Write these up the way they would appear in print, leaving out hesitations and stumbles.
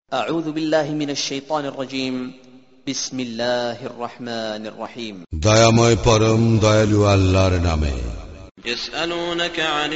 أعوذ بالله من الشيطان الرجيم بسم الله الرحمن الرحيم দয়াময় পরম দয়ালু আল্লাহর নামে। يسألونك عن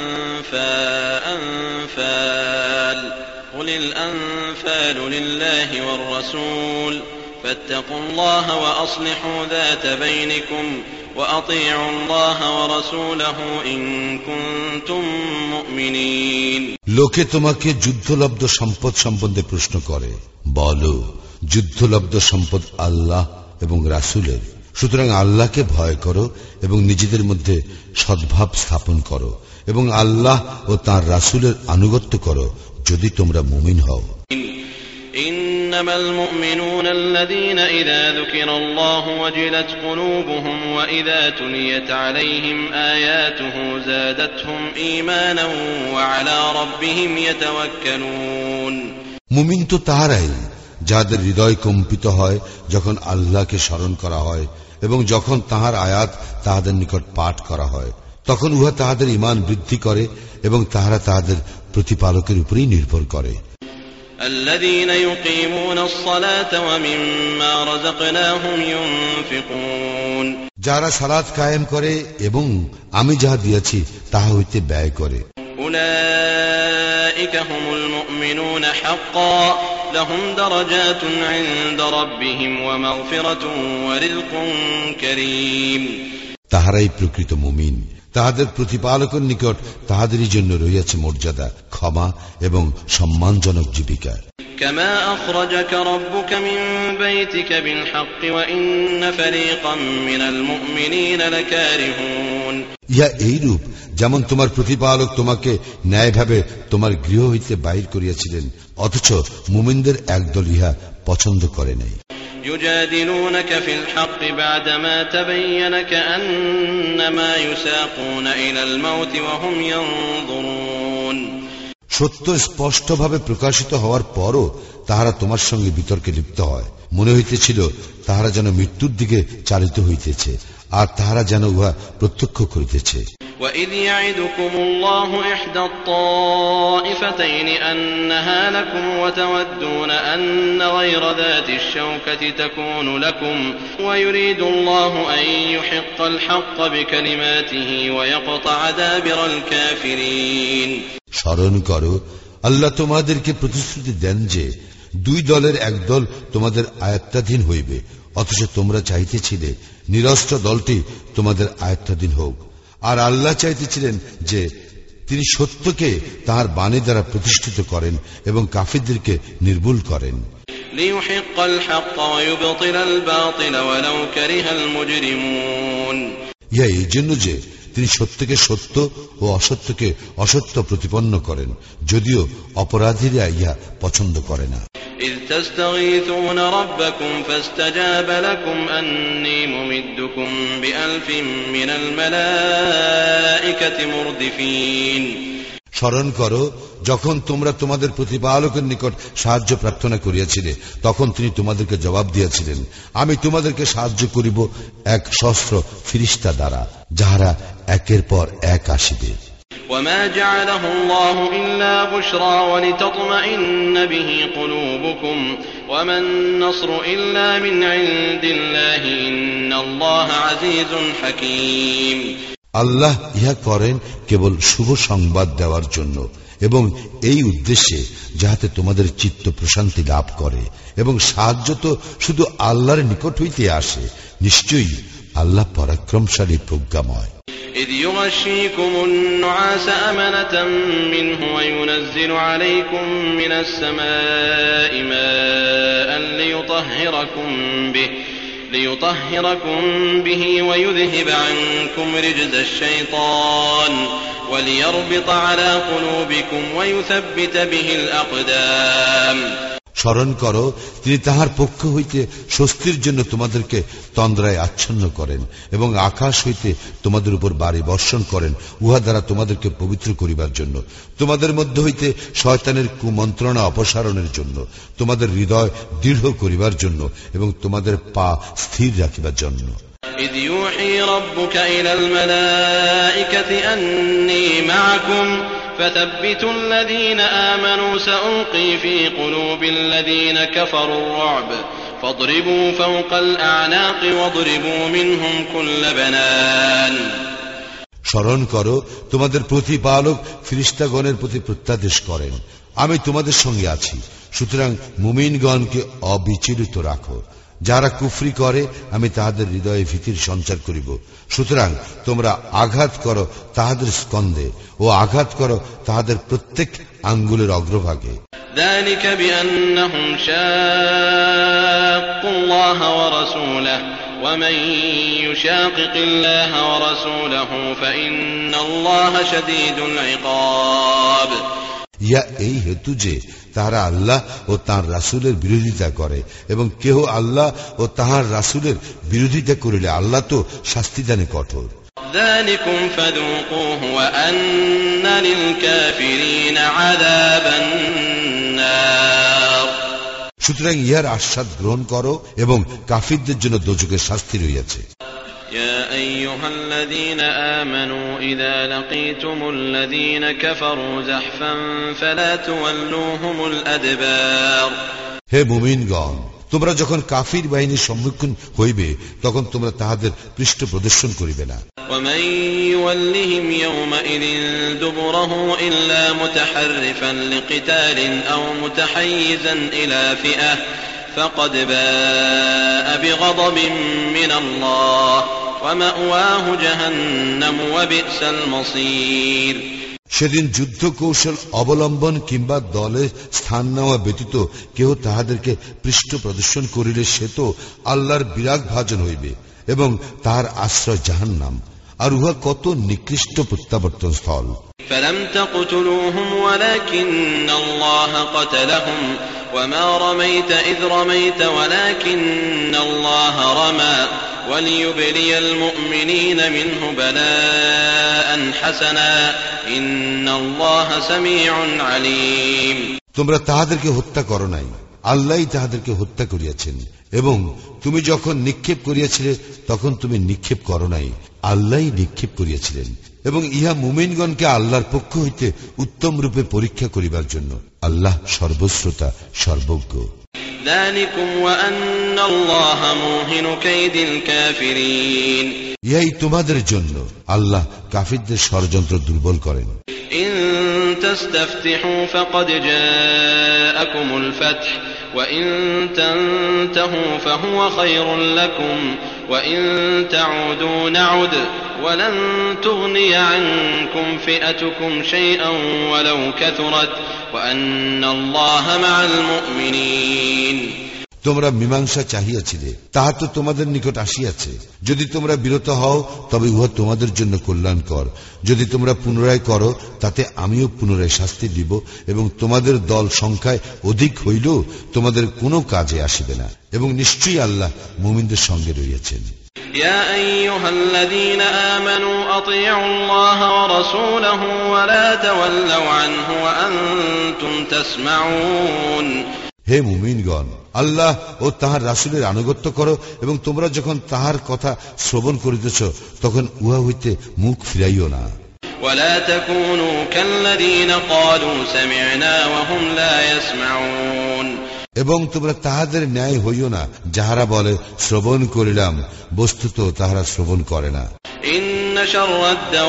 الأنفال قل الأنفال لله والرسول فاتقوا الله وأصلحوا ذات بينكم وأطيعوا الله ورسوله إن كنتم مؤمنين। লোকে তোমাকে যুদ্ধলব্ধ সম্পদ সম্বন্ধে প্রশ্ন করে, বলো যুদ্ধলব্ধ সম্পদ আল্লাহ এবং রাসূলের, সুতরাং আল্লাহকে ভয় করো এবং নিজেদের মধ্যে সদ্ভাব স্থাপন করো এবং আল্লাহ ও তাঁর রাসূলের আনুগত্য করো যদি তোমরা মুমিন হও। إنما المؤمنون الذين إذا ذكر الله وجلت قلوبهم وإذا تليت عليهم آياته زادتهم إيمانا وعلى ربهم يتوكلون। মুমিন তো তাহারাই যাদের হৃদয় কম্পিত হয় যখন আল্লাহকে স্মরণ করা হয় এবং যখন তাহার আয়াত তাহাদের নিকট পাঠ করা হয়, তখন উহা তাহাদের ঈমান বৃদ্ধি করে এবং তাহারা তাহাদের প্রতিপালকের উপরেই নির্ভর করে। الذين يقيمون الصلاة ومما رزقناهم ينفقون। যারা সালাত কায়েম করে এবং আমি যাহা দিয়েছি তাহা হইতে ব্যয় করে। أولئك هم المؤمنون حقا لهم درجات عند ربهم ومغفرة ورزق كريم। তাহারাই প্রকৃত মুমিন, তাহাদের প্রতিপালকের নিকট তাহাদেরই জন্য রয়েছে মর্যাদা, ক্ষমা এবং সম্মানজনক জীবিকা। كما أخرجك ربك من بيتك بالحق وإن فريقا من المؤمنين لكارهون। ইহা এইরূপ যেমন তোমার প্রতিপালক তোমাকে ন্যায়ভাবে তোমার গৃহ হইতে বাহির করিয়াছিলেন, অথচ মুমিনদের একদল ইহা পছন্দ করে নাই। يجادلونك في الحق بعدما تبين كأنما يساقون إلى الموت وهم ينظرون। সত্য স্পষ্টভাবে প্রকাশিত হওয়ার পরও তাহারা তোমার সঙ্গে বিতর্কে লিপ্ত হয়, মনে হইতেছিল তাহারা যেন মৃত্যুর দিকে চালিত হইতেছে আর তাহারা যেন উহা প্রত্যক্ষ করিতেছে। وَإِذْ يَعِدُكُمُ اللَّهُ إِحْدَى الطَّائِفَتَيْنِ أَنَّهَا لَكُمْ وَتَوَدُّونَ أَنَّ غَيْرَ ذَاتِ الشَّوْكَةِ تَكُونُ لَكُمْ وَيُرِيدُ اللَّهُ أَن يُحِقَّ الْحَقَّ بِكَلِمَاتِهِ وَيَقْطَعَ دَابِرَ الْكَافِرِينَ। স্মরণ করো, আল্লাহ তোমাদেরকে প্রতিশ্রুতি দেন যে দুই দলের এক দল তোমাদের আয়ত্তাধীন হইবে, অথচ তোমরা চাইতেছিলে নিরস্ত্র দলটি তোমাদের আয়ত্তাধীন হোক, আর আল্লাহ চাইতেছিলেন যে তিনি সত্যকে তাহার বাণী দ্বারা প্রতিষ্ঠিত করেন এবং কাফিরদেরকে নির্মূল করেন। لِيُحِقَّ الْحَقَّ وَيُبْطِلَ الْبَاطِلَ وَلَوْ كَرِهَ الْمُجْرِمُونَ। ইহা এই জন্য যে তিনি সত্যকে সত্য ও অসত্যকে অসত্য প্রতিপন্ন করেন, যদিও অপরাধীরা ইহা পছন্দ করে না। إذ تستغيثون ربكم فاستجاب لكم أني ممدكم بألف من الملائكة مردفين। স্মরণ করো, যখন তোমরা তোমাদের প্রতিপালকের নিকট সাহায্য প্রার্থনা করিয়াছিলে, তখন তিনি তোমাদেরকে জবাব দিয়েছিলেন, আমি তোমাদেরকে সাহায্য করিব 1,000 ফিরিস্তা দ্বারা, যাহারা একের পর এক আসিবে। وما جعله الله إلا بشرى ولتطمئن به قلوبكم وما النصر إلا من عند الله إن الله عزيز حكيم। আল্লাহ ইহা করেন কেবল শুভ সংবাদ দেওয়ার জন্য এবং এই উদ্দেশ্যে যাহাতে তোমাদের চিত্ত প্রশান্তি লাভ করে, এবং সাহায্য তো শুধু আল্লাহর নিকট হইতে আসে। নিশ্চয়ই আল্লাহ পরাক্রমশালী, প্রজ্ঞাময়। إذ يغشيكم النعاس أمنة منه وينزل عليكم من السماء ماء ليطهركم به ويذهب عنكم رجز الشيطان وليربط على قلوبكم ويثبت به الأقدام। স্মরণ করো, তিনি তাহার পক্ষ হইতে স্বস্তির জন্য তোমাদেরকে তন্দ্রায় আচ্ছন্ন করেন এবং আকাশ হইতে তোমাদের উপর বাড়ি বর্ষণ করেন, উহা দ্বারা তোমাদেরকে পবিত্র করিবার জন্য, তোমাদের মধ্য হইতে শয়তানের কুমন্ত্রণা অপসারণের জন্য, তোমাদের হৃদয় দৃঢ় করিবার জন্য এবং তোমাদের পা স্থির রাখিবার জন্য। إذ يوحي ربك إلى الملائكة أني معكم فثبتوا الذين آمنوا سألقي في قلوب الذين كفروا الرعب فاضربوا فوق الأعناق واضربوا منهم كل بنان স্মরণ করো, তোমাদের প্রতিপালক ফেরেশতাগণের প্রতি প্রত্যাদেশ করেন, আমি তোমাদের সঙ্গে আছি, সুতরাং মুমিনগণকে অবিচলিত রাখো। যারা কুফরি করে আমি তাহাদের হৃদয়ে ভীতির সঞ্চার করিব, সুতরাং তোমরা আঘাত করো তাহাদের স্কন্ধে ও আঘাত করো তাহাদের প্রত্যেক আঙ্গুলের অগ্রভাগে। ذلك بأنهم شاقوا الله ورسوله ومن يشاقق الله ورسوله فإن الله شديد العقاب। ইয়া এই হেতু যে তাহারা আল্লাহ ও তাঁর রাসূলের বিরোধিতা করে, এবং কেহ আল্লাহ ও তাহার রাসূলের বিরোধিতা করিলে আল্লাহ তো শাস্তিদানে কঠোর। ذلكم فذوقوه وأن للكافرين عذاب النار। সুতরাং ইহার আস্বাদ গ্রহণ করো এবং কাফিরদের জন্য দোজখের শাস্তি রয়েছে। يا أيها الذين آمنوا إذا لقيتم الذين كفروا زحفا فلا تولوهم الأدبار। হে মুমিনগণ, তোমরা যখন কাফির বাহিনীর সম্মুখীন হইবে তখন তোমরা তাহাদের পৃষ্ঠ প্রদর্শন করিবে না। ومن يولهم يومئذ دبره إلا متحرفا لقتال أو متحيزا إلى فئة فقد باء بغضب من الله ومأواه جهنم وبئس المصير। সেদিন যুদ্ধ কৌশল অবলম্বন কিংবা দলে স্থান নেওয়া ব্যতীত কেহ তাহাদেরকে পৃষ্ঠ প্রদর্শন করিলে সে তো আল্লাহর বিরাগ ভাজন হইবে এবং তাহার আশ্রয় জাহান্নাম, আর উহা কত নিকৃষ্ট প্রত্যাবর্তন স্থল। فلم تقتلوهم ولكن الله قتلهم وما رميت إذ رميت ولكن الله رمى وليبلي المؤمنين منه بلاء حسنا إن الله سميع عليم। তোমরা তাহাদেরকে হত্যা করো নাই, আল্লাহই তাহাদেরকে হত্যা করিয়াছেন, এবং তুমি যখন নিক্ষেপ করিয়াছিলে তখন তুমি নিক্ষেপ করো নাই, আল্লাহই নিক্ষেপ করিয়াছিলেন, এবং ইহা মুমিনগণকে আল্লাহর পক্ষ হইতে উত্তম রূপে পরীক্ষা করিবার জন্য। আল্লাহ সর্বশ্রোতা সর্বজ্ঞ। ذلكم وأن الله موهن كيد الكافرين। ইহাই তোমাদের জন্য আল্লাহ কাফিরদের ষড়যন্ত্র দুর্বল করেন। إن تستفتحوا فقد جاءكم الفتح وإن تنتهوا فهو خير لكم وإن تعودوا نعد ولن تغني عنكم فئتكم شيئا ولو كثرت وأن الله مع المؤمنين। তোমরা মীমাংসা চাহিয়াছিলে, তাহা তো তোমাদের নিকট আসিয়াছে। যদি তোমরা বিরত হও তবে উহা তোমাদের জন্য কল্যাণকর, যদি তোমরা পুনরায় করো তাতে আমিও পুনরায় শাস্তি দিব, এবং তোমাদের দল সংখ্যায় অধিক হইলেও তোমাদের কোনো কাজে আসিবে না, এবং নিশ্চয়ই আল্লাহ মুমিনদের সঙ্গে রইয়াছেন। يا أيها الذين آمنوا أطيعوا الله ورسوله ولا تولوا عنه وأنتم تسمعون। হে মুমিনগণ, আল্লাহ ও তাহার রাসূলের আনুগত্য করো, এবং তোমরা যখন তাহার কথা শ্রবণ করিতেছ তখন উহা হইতে মুখ ফিরাইও না। ولا تكونوا كالذين قالوا سمعنا وهم لا يسمعون। এবং তোমরা তাহাদের ন্যায় হইও না যাহারা বলে শ্রবণ করিলাম, বস্তুত তাহারা শ্রবণ করে না। إن شر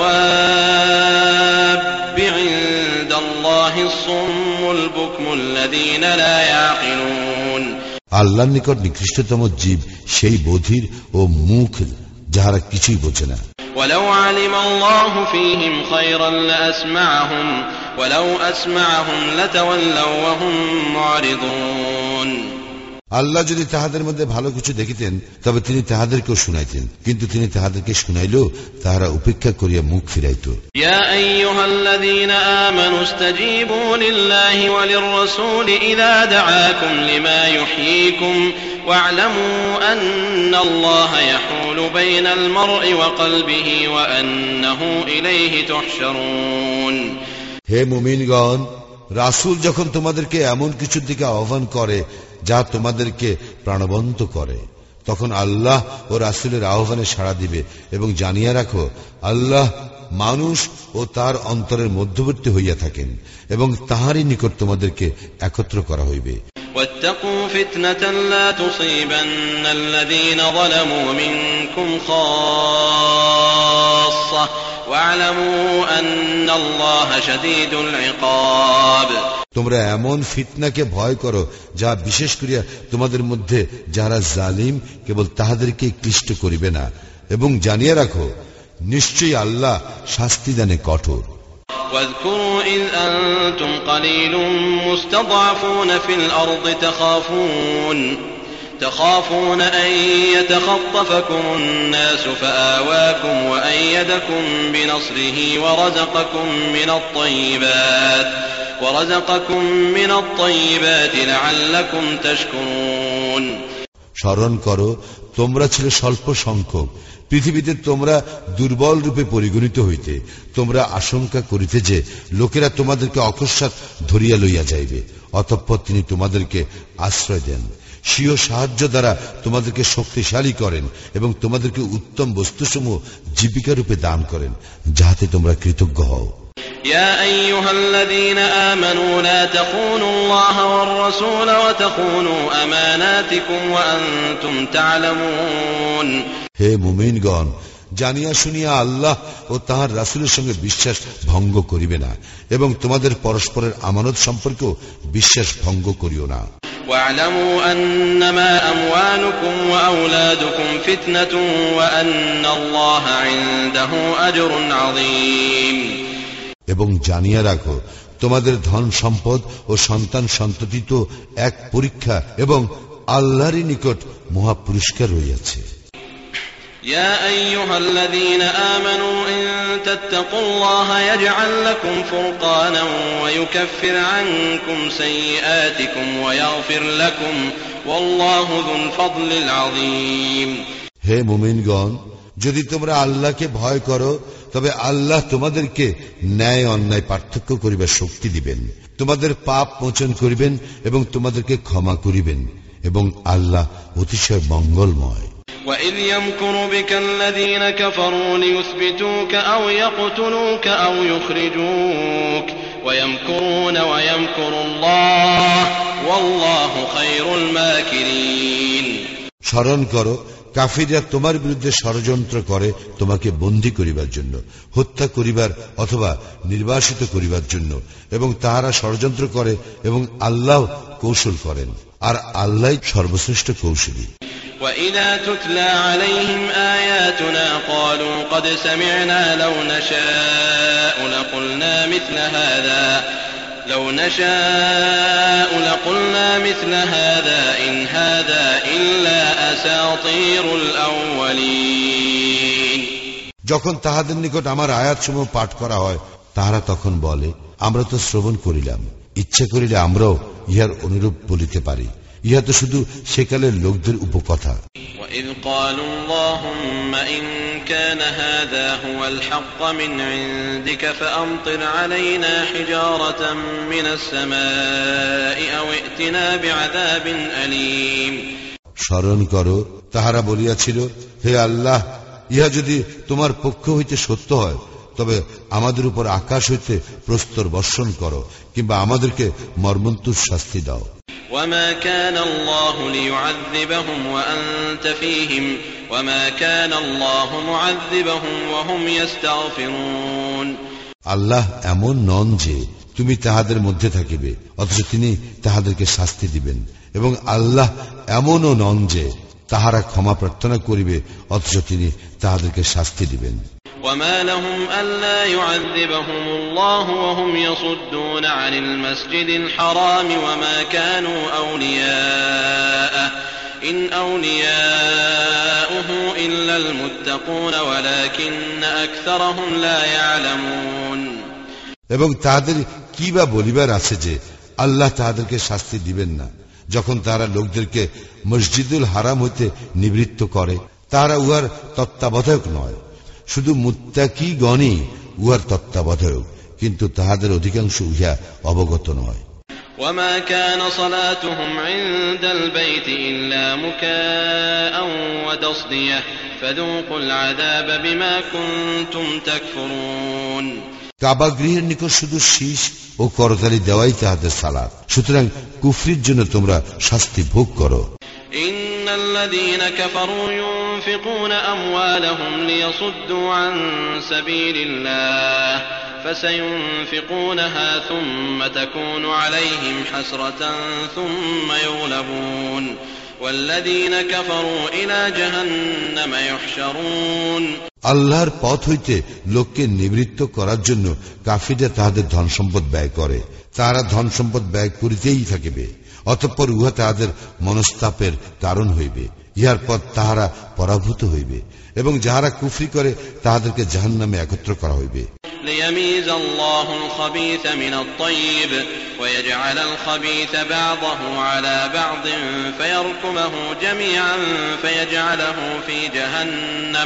الدواب عند الله الصم البكم الذين لا يعقلون। আল্লাহর নিকট নিকৃষ্টতম জীব সেই বধির ও মুখ যাহারা কিছুই বোঝে না। ولو علم الله فيهم خيرا لأسمعهم ولو أسمعهم لتولوا وهم معرضون। আল্লাহ যদি তাহাদের মধ্যে ভালো কিছু দেখিতেন তবে তিনি তাহাদেরকেও শুনাইতেন, কিন্তু তিনি তাহাদেরকে শুনাইলেও তাহারা উপেক্ষা করিয়া মুখ ফিরাইত। يا أيها الذين آمنوا استجيبوا لله وللرسول إذا دعاكم لما يحييكم واعلموا أن الله يحول بين المرء وقلبه وأنه إليه تحشرون। হে মুমিনগণ, রাসূল যখন তোমাদেরকে এমন কিছুর দিকে আহ্বান করে যা তোমাদেরকে প্রাণবন্ত করে, তখন আল্লাহ ও রাসূলের আহ্বানে সাড়া দিবে, এবং জানিয়া রাখো আল্লাহ মানুষ ও তার অন্তরের মধ্যবর্তী হইয়া থাকেন এবং তাহারই নিকট তোমাদেরকে একত্র করা হইবে। واتقوا فتنة لا تصيبن الذين ظلموا منكم خاصة واعلموا أن الله شديد العقاب। তোমরা এমন ফিতনাকে ভয় করো যা বিশেষ করিয়া তোমাদের মধ্যে যারা জালিম কেবল তাহাদেরকে ক্লিষ্ট করিবে না, এবং জানিয়া রাখো নিশ্চয়ই আল্লাহ শাস্তিদানে কঠোর। واذكروا إذ أنتم قليل مستضعفون في الأرض تخافون أن يتخطفكم الناس فآواكم وأيدكم بنصره ورزقكم من الطيبات لعلكم تشكرون। স্মরণ করো, তোমরা ছিলে স্বল্প সংখ্যক, পৃথিবীতে তোমরা দুর্বল রূপে পরিগণিত হইতে। তোমরা আশঙ্কা করিতে যে লোকেরা তোমাদেরকে অকস্মাৎ ধরিয়া লইয়া যাইবে, অতঃপর তিনি তোমাদেরকে আশ্রয় দেন, স্বীয় সাহায্য দ্বারা তোমাদেরকে শক্তিশালী করেন এবং তোমাদেরকে উত্তম বস্তুসমূহ জীবিকা রূপে দান করেন, যাহাতে তোমরা কৃতজ্ঞ হও। يا أيها الذين آمنوا لا تخونوا الله والرسول وتخونوا أماناتكم وأنتم تعلمون। হে মুমিনগণ, জানিয়া শুনিয়া আল্লাহ ও তাহার রাসূলের সঙ্গে বিশ্বাস ভঙ্গ করিবে না, এবং তোমাদের পরস্পরের আমানত সম্পর্কেও বিশ্বাস ভঙ্গ করিও না। واعلموا أنما أموالكم وأولادكم فتنة وأن الله عنده أجر عظيم। এবং জানিয়া রাখো, তোমাদের ধন সম্পদ ও সন্তান সন্ততি তো এক পরীক্ষা, এবং আল্লাহরই নিকট মহা পুরস্কার রইয়াছে। يا أيها الذين آمنوا إن تتقوا الله يجعل لكم فرقانا ويكفر عنكم سيئاتكم ويغفر لكم والله ذو الفضل العظيم। হে মুমিনগণ, যদি তোমরা আল্লাহকে ভয় করো তবে আল্লাহ তোমাদেরকে ন্যায় অন্যায় পার্থক্য করিবার শক্তি দিবেন, তোমাদের পাপ মোচন করিবেন এবং তোমাদেরকে ক্ষমা করিবেন, এবং আল্লাহ অতিশয় মঙ্গলময়। وَإِذْ يَمْكُرُ بِكَ الَّذِينَ كَفَرُوا لِيُثْبِتُوكَ أَوْ يَقْتُلُوكَ أَوْ يُخْرِجُوكَ وَيَمْكُرُونَ وَيَمْكُرُ اللَّهُ وَاللَّهُ خَيْرُ الْمَاكِرِينَ। স্মরণ করো, কাফিররা তোমার বিরুদ্ধে ষড়যন্ত্র করে তোমাকে বন্দী করিবার জন্য, হত্যা করিবার অথবা নির্বাসিত করিবার জন্য, এবং তাহারা ষড়যন্ত্র করে এবং আল্লাহ কৌশল করেন, আর আল্লাহ সর্বশ্রেষ্ঠ কৌশলী। وَإِذَا تُتْلَى عَلَيْهِمْ آيَاتُنَا قَالُوا قَدْ سَمِعْنَا لَوْ نَشَاءُ لَقُلْنَا مِثْلَ هَذَا إِنْ هَذَا إِلَّا أَسَاطِيرُ الْأَوَّلِينَ। যখন তাহাদের নিকট আমার আয়াতসমূহ পাঠ করা হয়, তাহারা তখন বলে, আমরা তো শ্রবণ করিলাম, ইচ্ছা করিলে আমরাও ইহার অনুরূপ বলিতে পারি, ইহা তো শুধু সেকালের লোকদের উপকথা। وَإِذْ قَالُوا اللَّهُمَّ إِنْ كَانَ هَذَا هُوَ الْحَقَّ مِنْ عِنْدِكَ فَأَمْطِرْ عَلَيْنَا حِجَارَةً مِنَ السَّمَاءِ أَوْ ائْتِنَا بِعَذَابٍ أَلِيمٍ। স্মরণ করো, তাহারা বলিয়াছিল, হে আল্লাহ, ইহা যদি তোমার পক্ষ হইতে সত্য হয় তবে আমাদের উপর আকাশ হইতে প্রস্তর বর্ষণ করো, কিংবা আমাদেরকে মর্মন্তুদ শাস্তি দাও। وَمَا كَانَ اللَّهُ لِيُعَذِّبَهُمْ وَأَنْتَ فِيهِمْ وَمَا كَانَ اللَّهُ مُعَذِّبَهُمْ وَهُمْ يَسْتَغْفِرُونَ। আল্লাহ এমন নন যে তুমি তাহাদের মধ্যে থাকিবে অথচ তিনি তাহাদেরকে শাস্তি দিবেন, এবং আল্লাহ এমনও নন যে তাহারা ক্ষমা প্রার্থনা করিবে অথচ তিনি তাহাদেরকে শাস্তি দিবেন। وَمَا لَهُمْ أَلَّا يُعَذِّبَهُمُ اللَّهُ وَهُمْ يَصُدُّونَ عَنِ الْمَسْجِدِ الْحَرَامِ وَمَا كَانُوا أَوْلِيَاءَهُ إِنْ أَوْلِيَاؤُهُ إِلَّا الْمُتَّقُونَ وَلَكِنَّ أَكْثَرَهُمْ لَا يَعْلَمُونَ। এবং তাহাদের কি বা বলিবার আছে যে আল্লাহ তাহাদেরকে শাস্তি দিবেন না, যখন তাহারা লোকদেরকে মসজিদুল হারাম হইতে নিবৃত্ত করে। তাহারা উহার তত্ত্বাবধায়ক নয়, শুধু মুত্তাকিগণই উহার তত্ত্বাবধায়ক, কিন্তু তাহাদের অধিকাংশ ইহা অবগত নয়। وما كان صلاتهم عند البيت إلا مكاء وتصدية فذوقوا العذاب بما كنتم تكفرون কাবা গৃহের নিকট শুধু শীষ ও করতালি দেওয়াই তাহাদের সালাত, সুতরাং কুফরির জন্য তোমরা শাস্তি ভোগ করো। إن الذين كفروا ينفقون أموالهم ليصدوا عن سبيل الله فسينفقونها ثم تكون عليهم حسرة ثم يغلبون والذين كفروا إلى جهنم يحشرون আল্লাহর পথ হইতে লোককে নিবৃত্ত করার জন্য কাফিররা তাহাদের ধন সম্পদ ব্যয় করে, তাহারা ধন সম্পদ ব্যয় করিতেই থাকিবে, অতঃপর উহা তাহাদের মনস্তাপের কারণ হইবে, ইহার পর তাহারা পরাভূত হইবে এবং যাহারা কুফরি করে তাহাদেরকে জাহান্নামে একত্র করা হইবে। ليميز الله الخبيث من الطيب ويجعل الخبيث بعضه على بعض فيركمه جميعا فيجعله في جهنم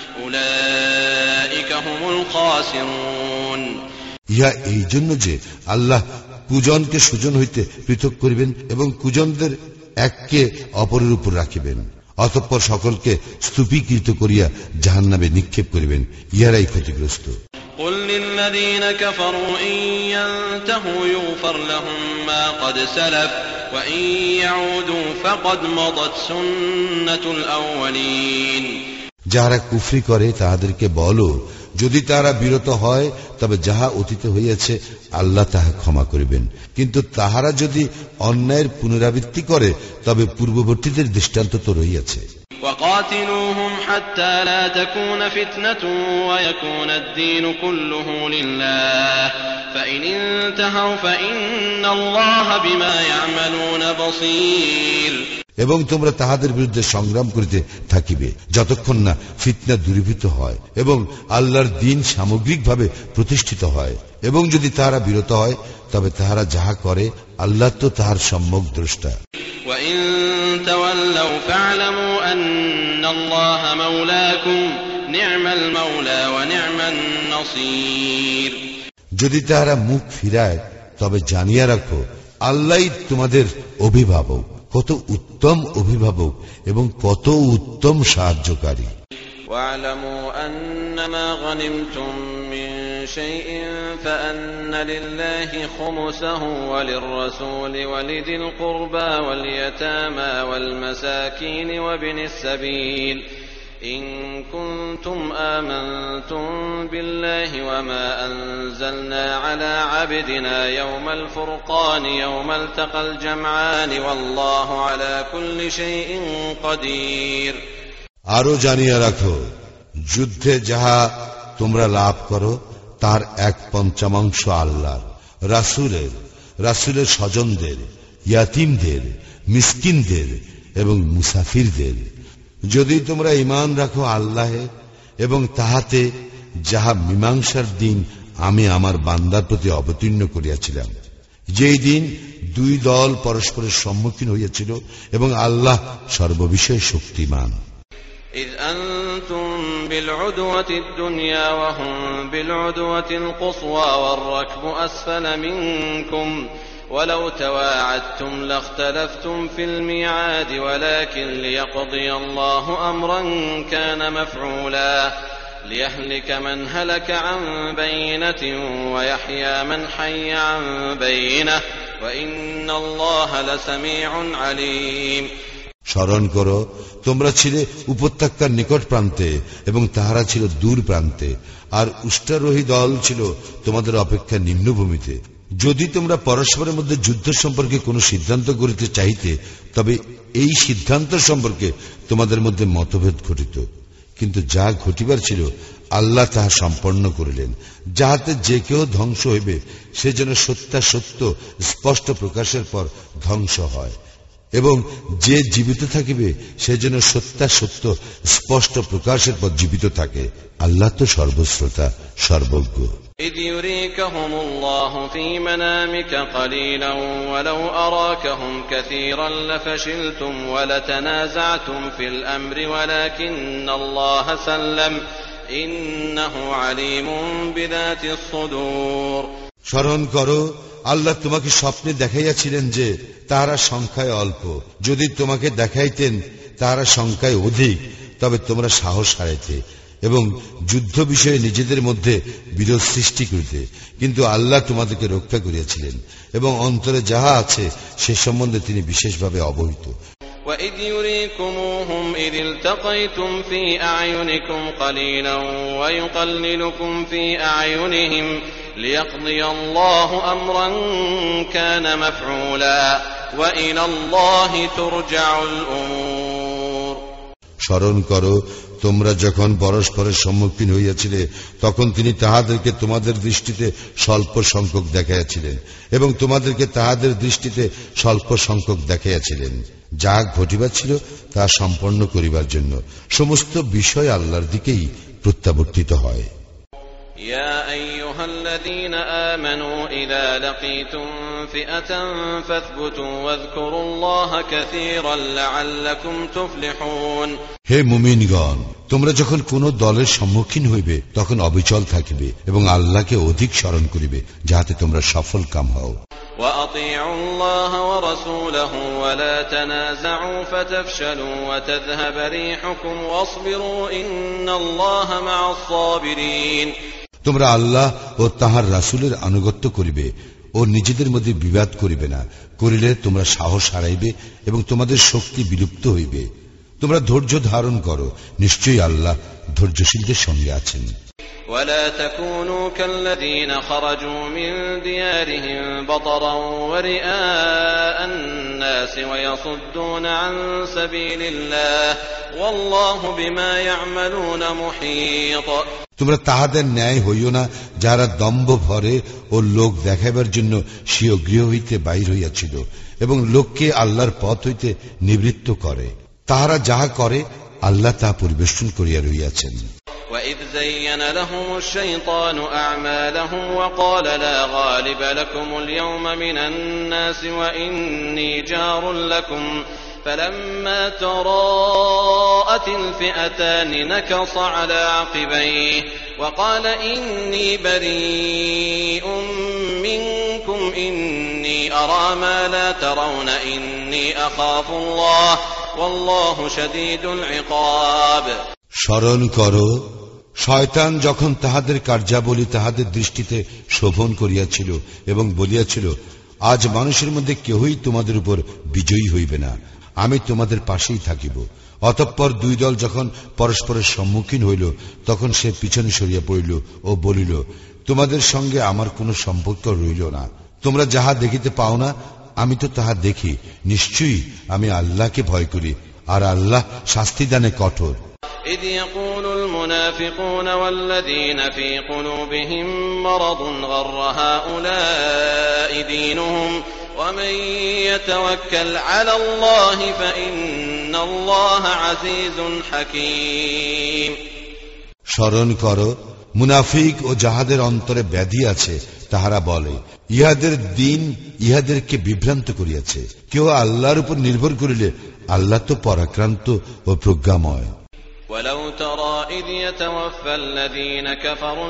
أولئك هم الخاسرون ইহা এই জন্য যে আল্লাহ কুজনকে সুজন হইতে পৃথক করিবেন এবং কুজনদের এককে অপরের উপর রাখিবেন, অতঃপর সকলকে স্তূপীকৃত করিয়া জাহান্নামে নিক্ষেপ করিবেন, ইহারাই ক্ষতিগ্রস্ত। قل للذين كفروا إن ينتهوا يغفر لهم ما قد سلف وإن يعودوا فقد مضت سنة الأولين যাহারা কুফরি করে তাহাদেরকে বলো, যদি তারা বিরত হয় তবে যাহা অতীত হইয়াছে আল্লাহ তাহা ক্ষমা করিবেন, কিন্তু তাহারা যদি অন্যায়ের পুনরাবৃত্তি করে তবে পূর্ববর্তীদের দৃষ্টান্ত তো রহিয়াছে। وقاتلوهم حتى لا تكون فتنة ويكون الدين كله لله فإن انتهوا فإن الله بما يعملون بصير এবং তোমরা তাহাদের বিরুদ্ধে সংগ্রাম করিতে থাকিবে যতক্ষণ না ফিতনা দূরীভূত হয় এবং আল্লাহর দ্বীন সামগ্রিকভাবে প্রতিষ্ঠিত হয়, এবং যদি তাহারা বিরত হয় তবে তাহারা যাহা করে আল্লাহ তো তাহার সম্যক দ্রষ্টা। وإن تولوا فاعلموا أن الله مولاكم نعم المولى ونعم النصير যদি তাহারা মুখ ফিরায় তবে জানিয়া রাখো আল্লাহই তোমাদের অভিভাবক, কত উত্তম অভিভাবক এবং কত উত্তম সাহায্যকারী। واعلموا أنما غنمتم من شيء فأن لله خمسه وللرسول ولذي القربى واليتامى والمساكين وابن السبيل إن كنتم آمنتم بالله وما أنزلنا على عبدنا يوم الفرقان يوم التقى الجمعان والله على كل شيء قدير আরো জানিয়া রাখো, যুদ্ধে যাহা তোমরা লাভ করো তার 1/5 আল্লাহর, রাসূলের স্বজনদের, ইয়াতীমদের, মিসকিনদের এবং মুসাফিরদের, যদি তোমরা ঈমান রাখো আল্লাহে এবং তাহাতে যাহা মীমাংসার দিন আমি আমার বান্দার প্রতি অবতীর্ণ করিয়াছিলাম, যেই দিন দুই দল পরস্পরের সম্মুখীন হইয়াছিল এবং আল্লাহ সর্ববিষয়ে শক্তিমান। إذ أنتم بالعدوة الدنيا وهم بالعدوة القصوى والركب أسفل منكم ولو تواعدتم لاختلفتم في الميعاد ولكن ليقضي الله أمرا كان مفعولا ليهلك من هلك عن بينة ويحيى من حي عن بينة وإن الله لسميع عليم স্মরণ করো, তোমরা ছিলে উপত্যকার নিকট প্রান্তে এবং তাহারা ছিল দূর প্রান্তে, আর উষ্ট্রারোহী দল ছিল তোমাদের অপেক্ষা নিম্নভূমিতে। যদি তোমরা পরস্পরের মধ্যে যুদ্ধ সম্পর্কে কোনো সিদ্ধান্ত করিতে চাইতে তবে এই সিদ্ধান্ত সম্পর্কে তোমাদের মধ্যে মতভেদ ঘটিত, কিন্তু যা ঘটিবার ছিল আল্লাহ তাহা সম্পন্ন করিলেন, যাহাতে যে কেউ ধ্বংস হইবে সে যেন সত্যাসত্য স্পষ্ট প্রকাশের পর ধ্বংস হয়, এবং যে জীবিত থাকিবে সে যেন সত্যাসত্য স্পষ্ট প্রকাশের পর জীবিত থাকে। আল্লাহ তো সর্বশ্রোতা, সর্বজ্ঞ। إذ يريكهم الله في منامك قليلا ولو أراكهم كثيرا لفشلتم ولتنازعتم في الأمر ولكن الله سلم إنه عليم بذات الصدور স্মরণ করো, আল্লাহ তোমাকে স্বপ্নে দেখাইয়াছিলেন যে তাহারা সংখ্যায় অল্প, যদি তোমাকে দেখাইতেন তাহারা সংখ্যায় অধিক তবে তোমরা সাহস হারাইতে এবং যুদ্ধ বিষয়ে নিজেদের মধ্যে বিরোধ সৃষ্টি করিতে। কিন্তু আল্লাহ তোমাদেরকে রক্ষা করিয়াছিলেন এবং অন্তরে যাহা আছে সে সম্বন্ধে তিনি বিশেষভাবে অবহিত। وَإِذْ يُرِيكُمُوهُمْ إِذِ الْتَقَيْتُمْ فِي أَعْيُنِكُمْ قَلِيلًا وَيُقَلِّلُكُمْ فِي أَعْيُنِهِمْ لِيَقْضِيَ اللَّهُ أَمْرًا كَانَ مَفْعُولًا وَإِلَى اللَّهِ تُرْجَعُ الْأُمُورُ। স্মরণ করো, তোমরা যখন পরস্পরের সম্মুখীন হইয়াছিলে তখন তিনি তাহাদেরকে তোমাদের দৃষ্টিতে স্বল্প সংখ্যক দেখাইয়াছিলেন এবং তোমাদেরকে তাহাদের দৃষ্টিতে স্বল্প সংখ্যক দেখাইয়াছিলেন। যা ঘটিবার ছিল তা সম্পন্ন করিবার জন্য সমস্ত বিষয় আল্লাহর দিকেই প্রত্যাবর্তিত হয়। يا أيها الذين آمنوا إذا لقيتم فئة فاثبتوا واذكروا الله كثيرا لعلكم تفلحون। হে মুমিনগণ, তোমরা যখন কোন দলের সম্মুখীন হইবে তখন অবিচল থাকিবে এবং আল্লাহকে অধিক স্মরণ করিবে যাহাতে তোমরা সফল কাম হও। وأطيعوا الله ورسوله ولا تنازعوا فتفشلوا وتذهب ريحكم واصبروا إن الله مع الصابرين। তোমরা আল্লাহ ও তাহার রাসূলের আনুগত্য করিবে ও নিজেদের মধ্যে বিবাদ করিবে না, করিলে তোমরা সাহস হারাইবে এবং তোমাদের শক্তি বিলুপ্ত হইবে। তোমরা ধৈর্য ধারণ করো, নিশ্চয়ই আল্লাহ ধৈর্যশীলদের সঙ্গে আছেন। ولا تكونوا كالذين خرجوا من ديارهم بطرا ورئاء الناس ويصدون عن سبيل الله والله بما يعملون محيط। তোমরা তাহাদের ন্যায় হইও না যারা দম্ভ ভরে ও লোক দেখাইবার জন্য স্বীয় গৃহ হইতে বাহির হইয়াছিল এবং লোককে আল্লাহর পথ হইতে নিবৃত্ত করে। তাহারা যাহা করে আল্লাহ তাহা পরিবেষ্টন করিয়া রহিয়াছেন। وَإِذْ زَيَّنَ لَهُمُ الشَّيْطَانُ أَعْمَالَهُمْ وَقَالَ لَا غَالِبَ لَكُمُ الْيَوْمَ مِنَ النَّاسِ وَإِنِّي جَارٌ لَكُمْ فَلَمَّا تَرَاءَتِ الْفِئَتَانِ نَكَصَ عَلَى عَقِبَيْهِ وَقَالَ إِنِّي بَرِيءٌ مِّنكُمْ إِنِّي أَرَى مَا لَا تَرَوْنَ إِنِّي أَخَافُ اللَّهَ وَاللَّهُ شَدِيدُ الْعِقَابِ। স্মরণ করো, শয়তান যখন তাহাদের কার্যাবলী তাহাদের দৃষ্টিতে শোভন করিয়াছিল এবং বলিয়াছিল, আজ মানুষের মধ্যে কেহই তোমাদের উপর বিজয়ী হইবে না, আমি তোমাদের পাশেই থাকিব। অতঃপর দুই দল যখন পরস্পরের সম্মুখীন হইল তখন সে পিছনে সরিয়া পড়িল ও বলিল, তোমাদের সঙ্গে আমার কোনো সম্পর্ক রইল না। তোমরা যাহা দেখিতে পাও না আমি তো তাহা দেখি, নিশ্চয়ই আমি আল্লাহকে ভয় করি আর আল্লাহ শাস্তিদানে কঠোর। إذ يقول المنافقون والذين في قلوبهم مرض غر هؤلاء دينهم ومن يتوكل على الله فإن الله عزيز حكيم। স্মরণ করো, মুনাফিক ও যাহাদের অন্তরে ব্যাধি আছে তাহারা বলে, ইহাদের দিন ইহাদেরকে বিভ্রান্ত করিয়াছে। কেউ আল্লাহর উপর নির্ভর করিলে আল্লাহ তো পরাক্রান্ত ও প্রজ্ঞাময়। ولو ترى إذ يتوفى الذين كفروا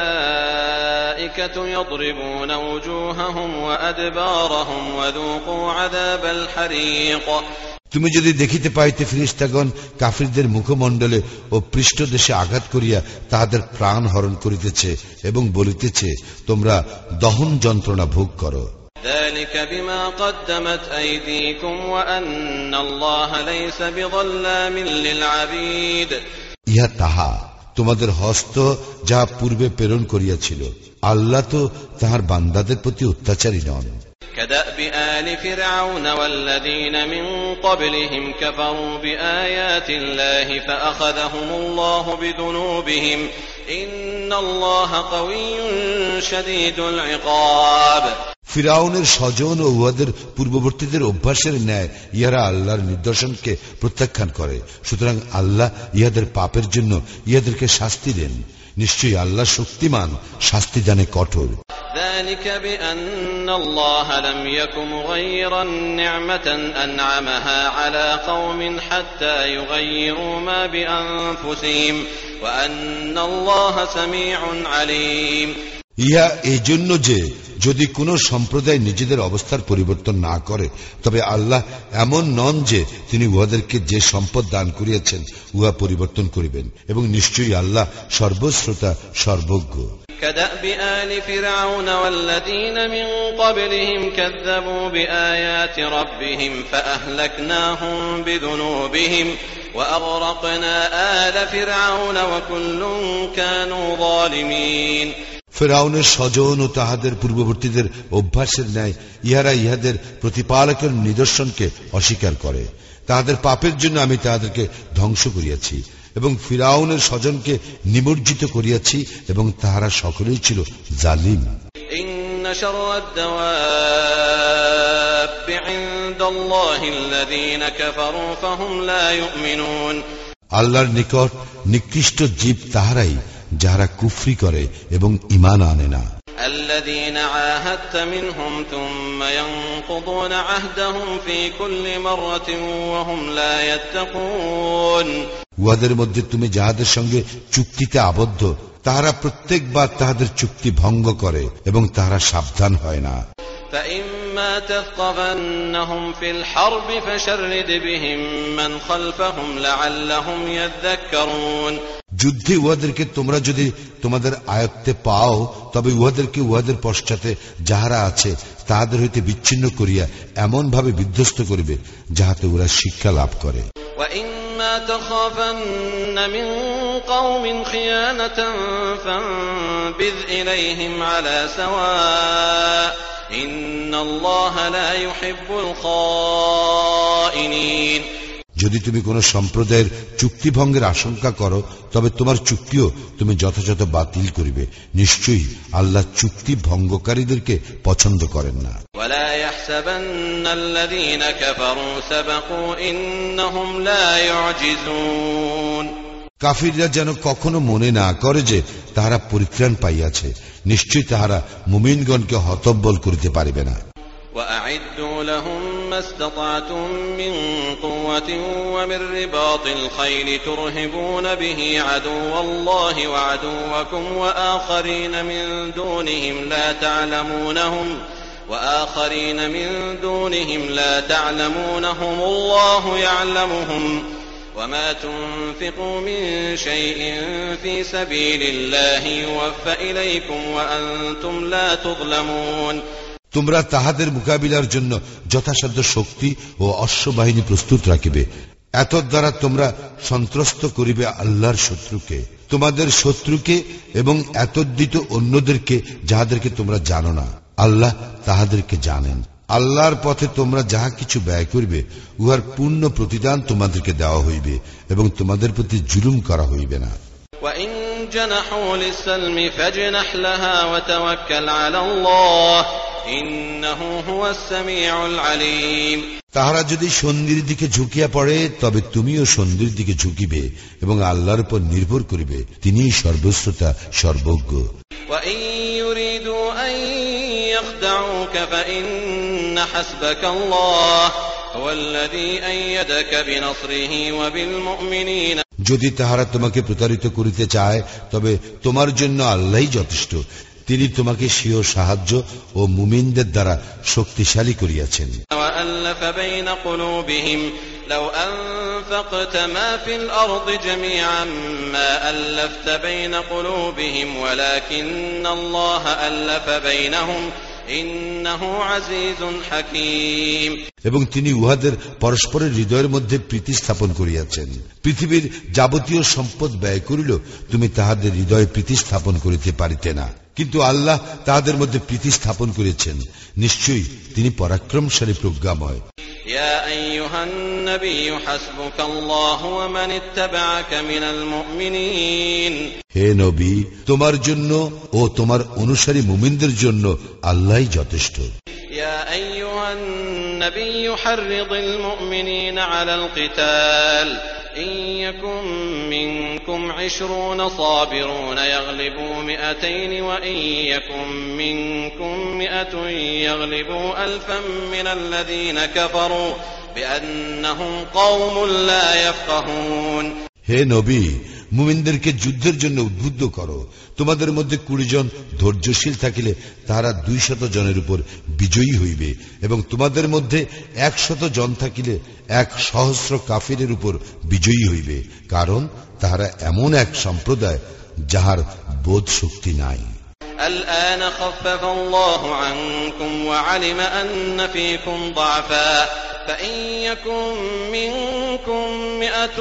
الملائكة يضربون وجوههم وأدبارهم وذوقوا عذاب الحريق। তুমি যদি দেখিতে পাইতে ফেরেশতাগণ কাফিরদের মুখমণ্ডলে ও পৃষ্ঠদেশে আঘাত করিয়া তাহাদের প্রাণ হরণ করিতেছে এবং বলিতেছে, তোমরা দহন যন্ত্রণা ভোগ করো। ذلك بما قدمت أيديكم وأن الله ليس بظلام للعبيد। ইহা তাহা তোমাদের হস্ত যাহা পূর্বে প্রেরণ করিয়াছিল, আল্লাহ তো তাহার বান্দাদের প্রতি অত্যাচারী নন। كدأب آل فرعون والذين من قبلهم كفروا بآيات الله فأخذهم الله بذنوبهم إن الله قوي شديد العقاب। ফিরাউনের স্বজন ও উহাদের পূর্ববর্তীদের অভ্যাসের ন্যায় ইহারা আল্লাহর নিদর্শনকে প্রত্যাখ্যান করে, সুতরাং আল্লাহ ইহাদের পাপের জন্য ইহাদেরকে শাস্তি দেন। নিশ্চয়ই আল্লাহ শক্তিমান, শাস্তি দানে কঠোর। ذلك بأن الله لم يكن مغيرا نعمة أنعمها على قوم حتى يغيروا ما بأنفسهم وأن الله سميع عليم। ইহা এই জন্য যে যদি কোন সম্প্রদায় নিজেদের অবস্থার পরিবর্তন না করে, তবে আল্লাহ এমন নন যে তিনি উহাদেরকে যে সম্পদ দান করিয়াছেন উহা পরিবর্তন করিবেন, এবং নিশ্চয়ই আল্লাহ সর্বশ্রোতা সর্বজ্ঞ। كدأب آل فرعون والذين من قبلهم كذبوا بآيات ربهم فأهلكناهم بذنوبهم وأغرقنا آل فرعون وكل كانوا ظالمين। ফেরাউনের স্বজন ও তাহাদের পূর্ববর্তীদের অভ্যাসের ন্যায় ইহারা ইহাদের প্রতিপালকের নিদর্শনকে অস্বীকার করে। তাহাদের পাপের জন্য আমি তাহাদেরকে ধ্বংস করিয়াছি এবং ফিরাউনের স্বজনকে নিমজ্জিত করিয়াছি, এবং তাহারা সকলেই ছিল জালিম। ইন্না শাররাদ দাওয়াবি ইনদাল্লাহি আল্লাযীনা কাফারু ফাহুম লা ইউমিনুন। আল্লাহর নিকট নিকৃষ্ট জীব তাহারাই যাহারা কুফরি করে এবং ঈমান আনে না। الذين عاهدت منهم ثم ينقضون عهدهم في كل مرة وهم لا يتقون। উহাদের মধ্যে তুমি যাহাদের সঙ্গে চুক্তিতে আবদ্ধ তাহারা প্রত্যেকবার তাহাদের চুক্তি ভঙ্গ করে এবং তাহারা সাবধান হয় না। فإما تثقفنهم في الحرب فشرد بهم من خلفهم لعلهم يذكرون। যুদ্ধে উহাদেরকে তোমরা যদি তোমাদের আয়ত্তে পাও, তবে উহাদেরকে উহাদের পশ্চাতে যাহারা আছে তাহাদের হইতে বিচ্ছিন্ন করিয়া এমন ভাবে বিধ্বস্ত করিবে যাহাতে ওরা শিক্ষা লাভ করে। وإما تخافن من قوم خيانة فانبذ إليهم على سواء إن الله لا يحب الخائنين। যদি তুমি কোন সম্প্রদায়ের চুক্তি ভঙ্গের আশঙ্কা করো, তবে তোমার চুক্তিও তুমি যথাযথ বাতিল করিবে। নিশ্চয়ই আল্লাহ চুক্তি ভঙ্গকারীদেরকে পছন্দ করেন না। ولا يحسبن الذين كفروا سبقوا إنهم لا يعجزون। কাফিররা যেন কখনো মনে না করে যে তাহারা পরিত্রাণ পাইয়াছে। নিশ্চয়ই তাহারা মুমিনগণকে হতব্বল করিতে পারিবে না। وأعدوا لهم ما استطعتم من قوة ومن رباط الخيل ترهبون به عدو الله وعدوكم وآخرين من دونهم لا تعلمونهم الله يعلمهم وما تنفقوا من شيء في سبيل الله يوفى إليكم وأنتم لا تظلمون। তোমরা তাহাদের মোকাবিলার জন্য যথাসাধ্য শক্তি ও অশ্ববাহিনী প্রস্তুত রাখিবে। এতদ দ্বারা তোমরা সন্ত্রস্ত করিবে আল্লাহর শত্রুকে, তোমাদের শত্রুকে, এবং এতদ্দিত অন্যদেরকে যাহাদেরকে তোমরা জানো না। আল্লাহ তাহাদেরকে জানেন। আল্লাহর পথে তোমরা যাহা কিছু ব্যয় করিবে উহার পূর্ণ প্রতিদান তোমাদেরকে দেওয়া হইবে, এবং তোমাদের প্রতি জুলুম করা হইবে না। وَإِن جَنَحُوا لِلسَّلْمِ فَاجْنَحْ لَهَا وَتَوَكَّلْ عَلَى اللَّهِ إِنَّهُ هُوَ السَّمِيعُ الْعَلِيمُ। তাহারা যদি সন্ধির দিকে ঝুঁকিয়া পড়ে, তবে তুমিও সন্ধির দিকে ঝুঁকিবে এবং আল্লাহর উপর নির্ভর করিবে, তিনিই সর্বশ্রোতা সর্বজ্ঞ। وَإِن يُرِيدُوا أَن يَخْدَعُوكَ فَإِنَّ حَسْبَكَ اللَّهُ هُوَ الَّذِي أَيَّدَكَ بِنَصْرِهِ وَبِالْمُؤْمِنِينَ। যদি তাহারা তোমাকে প্রতারিত করিতে চায়, তবে তোমার জন্য আল্লাহই যথেষ্ট। তিনি তোমাকে স্বীয় সাহায্য ও মুমিনদের দ্বারা শক্তিশালী করিয়াছেন। وَأَلَّفَ بَيْنَ قُلُوبِهِمْ لَوْ أَنفَقْتَ مَا فِي الْأَرْضِ جَمِيعًا مَا أَلَّفْتَ بَيْنَ قُلُوبِهِمْ وَلَكِنَّ اللَّهَ أَلَّفَ بَيْنَهُمْ ইন্নাহু আজিজুন হাকীম। এবং তিনি উহাদের পরস্পরের হৃদয়ের মধ্যে প্রীতি স্থাপন করিয়াছেন। পৃথিবীর যাবতীয় সম্পদ ব্যয় করিল তুমি তাহাদের হৃদয়ে প্রীতি স্থাপন করিতে পারিতে না, কিন্তু আল্লাহ তাহাদের মধ্যে প্রীতি স্থাপন করেছেন। নিশ্চয়ই তিনি পরাক্রমশালী প্রজ্ঞাময়। ইয়া আইয়ুহান নাবিয়্যু হাসবুকাল্লাহু ওয়া মান ইত্তাবা'আকা মিনাল মুমিনিন। হে নবী, তোমার জন্য ও তোমার অনুসারী মুমিনদের জন্য আল্লাহই যথেষ্ট। ইয়া আইয়ুহান নাবিয়্যু হাররিদিল মুমিনিনা আলাল কিতাল إن يكن منكم 20 صابرون يغلبوا 200 وإن يكن منكم 100 يغلبوا 1000 من الذين كفروا بأنهم قوم لا يفقهون। হে নবী, মুমিনদেরকে যুদ্ধের জন্য উদ্বুদ্ধ করো। তোমাদের মধ্যে 20 জন ধৈর্যশীল থাকিলে তাহারা 200 জনের উপর বিজয়ী হইবে, এবং তোমাদের মধ্যে 100 জন থাকিলে 1,000 কাফিরের উপর বিজয়ী হইবে, কারণ তাহারা এমন এক সম্প্রদায় যাহার বোধ শক্তি নাই। الآن خفف الله عنكم وعلم أن فيكم ضعفا فإن يكن منكم 100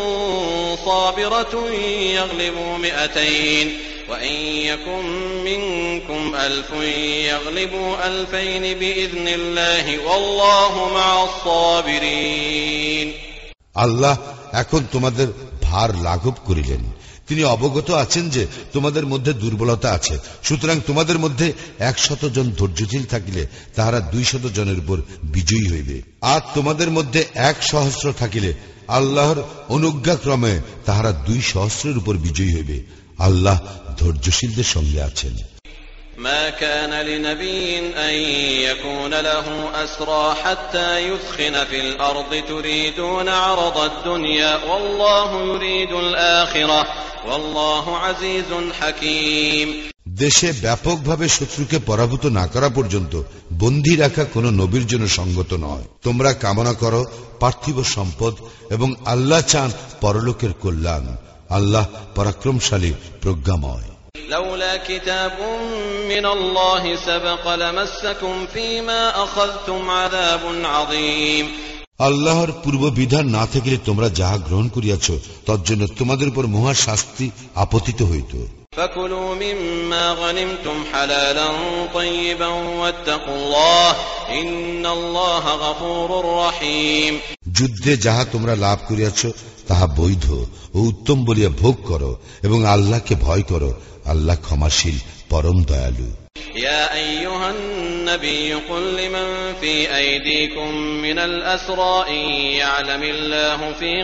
صابرة يغلبوا 200 وإن يكن منكم 1000 يغلبوا 2000 بإذن الله والله مع الصابرين। আল্লাহ এখন তোমাদের ভার লাঘব করিলেন। তিনি অবগত আছেন যে তোমাদের মধ্যে দুর্বলতা আছে, সুতরাং তোমাদের মধ্যে 100 জন ধৈর্যশীল থাকিলে তাহারা 200 জনের উপর বিজয়ী হইবে। আর তোমাদের মধ্যে 1,000 থাকিলে আল্লাহর অনুজ্ঞাক্রমে তাহারা 200 উপর বিজয়ী হইবে। আল্লাহ ধৈর্যশীলদের সঙ্গে আছেন। ما كان لنبي أن يكون له أسرى حتى يثخن في الأرض تريدون عرض الدنيا والله يريد الآخرة والله عزيز حكيم। দেশে ব্যাপকভাবে শত্রুকে পরাভূত না করা পর্যন্ত বন্দী রাখা কোন নবীর জন্য সঙ্গত নয়। তোমরা কামনা করো পার্থিব সম্পদ, এবং আল্লাহ চান পরলোকের কল্যাণ। আল্লাহ পরাক্রমশালী, প্রজ্ঞাময়। لولا كتاب من الله سبق لمسكم فيما أخذتم عذاب عظيم। আল্লাহর পূর্ব বিধান না থাকিলে তোমরা যাহা গ্রহণ করিয়াছ তজ্জন্য তোমাদের উপর মহা শাস্তি আপতিত হইত। فكلوا مما غنمتم حلالا طيبا واتقوا الله إن الله غفور رحيم। যুদ্ধে যাহা তোমরা লাভ করিয়াছ তাহা বৈধ ও উত্তম বলিয়া ভোগ করো, এবং আল্লাহকে ভয় করো। আল্লাহ ক্ষমাশীল, পরম দয়ালু। يا أيها النبي قل لمن في أيديكم من الأسرى إن يعلم الله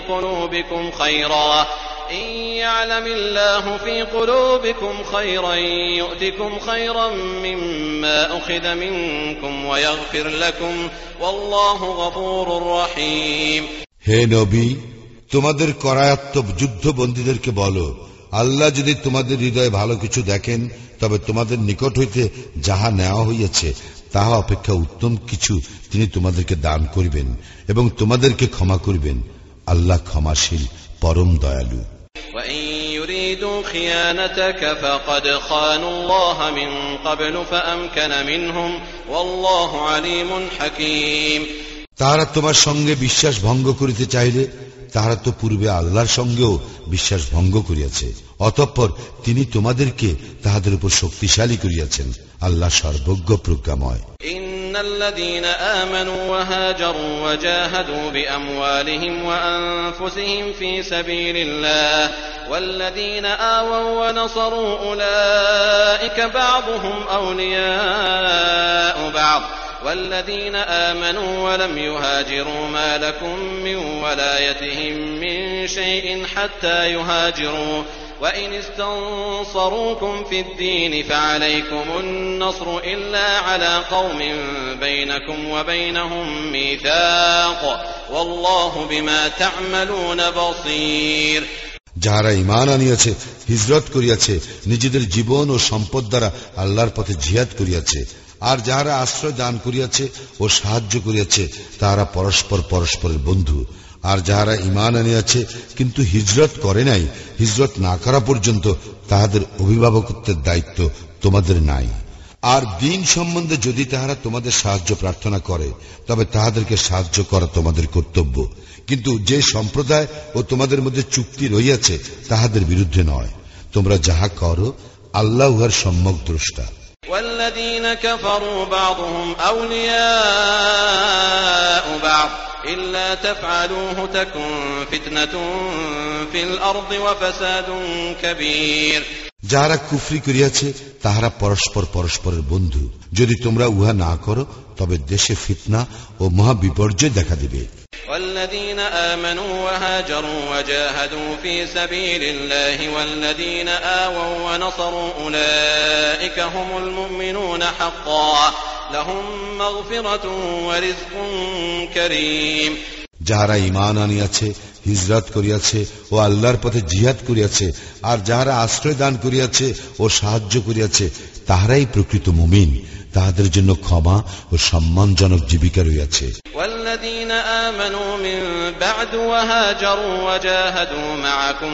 في قلوبكم خيرا يؤتكم خيرا مما أخذ منكم ويغفر لكم والله غفور رحيم। হে নবী, তোমাদের করায়ত্ত যুদ্ধবন্দীদেরকে বলো, আল্লাহ যদি তোমাদের হৃদয়ে ভালো কিছু দেখেন তবে তোমাদের নিকট হইতে যাহা নেওয়া হইয়াছে তাহা অপেক্ষা উত্তম কিছু তিনি তোমাদেরকে দান করিবেন, এবং তোমাদেরকে ক্ষমা করিবেন। আল্লাহ ক্ষমাশীল, পরম দয়ালু। وإن يريدوا خيانتك فقد خانوا الله من قبل فأمكن منهم والله عليم حكيم। তাহারা তোমার সঙ্গে বিশ্বাস ভঙ্গ করিতে চাইলে তাহারা তো পূর্বে আল্লাহর সঙ্গেও বিশ্বাস ভঙ্গ করিয়াছে, অতঃপর তিনি তোমাদেরকে তাহাদের উপর শক্তিশালী করিয়াছেন। আল্লাহ সর্বজ্ঞ, প্রজ্ঞাময়। الذين آمنوا وهاجروا وجاهدوا بأموالهم وأنفسهم في سبيل الله والذين آووا ونصروا أولئك بعضهم أولياء بعض والذين آمنوا ولم يهاجروا ما لكم من ولايتهم من شيء حتى يهاجروا وإن استنصروكم في الدين فعليكم النصر إلا على قوم بينكم وبينهم ميثاق والله بما تعملون بصير। যাহারা ঈমান আনিয়াছে, হিজরত করিয়াছে, নিজেদের জীবন ও সম্পদ দ্বারা আল্লাহর পথে জিহাদ করিয়াছে, আর যাহারা আশ্রয় দান করিয়াছে ও সাহায্য করিয়াছে তাহারা পরস্পর পরস্পরের বন্ধু। আর যাহারা ঈমান আনিয়াছে কিন্তু হিজরত করে নাই, হিজরত না করা পর্যন্ত তাহাদের অভিভাবকত্বের দায়িত্ব তোমাদের নাই। আর দ্বীন সম্বন্ধে যদি তাহারা তোমাদের সাহায্য প্রার্থনা করে তবে তাহাদেরকে সাহায্য করা তোমাদের কর্তব্য, কিন্তু যে সম্প্রদায় ও তোমাদের মধ্যে চুক্তি রহিয়াছে তাহাদের বিরুদ্ধে নয়। তোমরা যাহা করো আল্লাহ উহার সম্যক দ্রষ্টা। والذين كفروا بعضهم أولياء بعض إلا تفعلوه تكن فتنة في الأرض وفساد كبير। যাহারা কুফরি করিয়াছে তাহারা পরস্পর পরস্পরের বন্ধু, যদি তোমরা উহা না করো তবে দেশে ফিতনা ও মহা বিপর্যয় দেখা দিবে। والذين آمنوا وهاجروا وجاهدوا في سبيل الله والذين آووا ونصروا أولئك هم المؤمنون حقا لهم مغفرة ورزق كريم। যাহারা ঈমান আনিয়াছে, হিজরত করিয়াছে ও আল্লাহর পথে জিহাদ করিয়াছে, আর যাহারা আশ্রয় দান করিয়াছে ও সাহায্য করিয়াছে, তাহারাই প্রকৃত মুমিন। তাহাদের জন্য ক্ষমা ও সম্মানজনক জীবিকা রইয়াছে। والذين آمنوا من بعد وهاجروا وجاهدوا معكم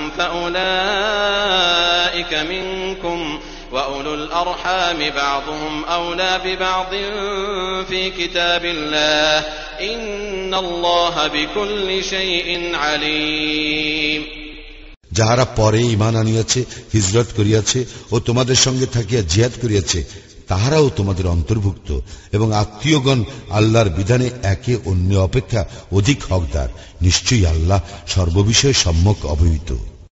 فأولئك منكم وأولو الأرحام بعضهم أولى ببعض في كتاب الله إن الله بكل شيء عليم। যাহারা পরে ঈমান আনিয়াছে, হিজরত করিয়াছে ও তোমাদের সঙ্গে থাকিয়া জিহাদ করিয়াছে, তাহারাও তোমাদের অন্তর্ভুক্ত, এবং আত্মীয়গণ আল্লাহর বিধানে একে অন্য অপেক্ষা অধিক হকদার। নিশ্চয়ই আল্লাহ সর্ববিষয়ে সম্যক অবহিত।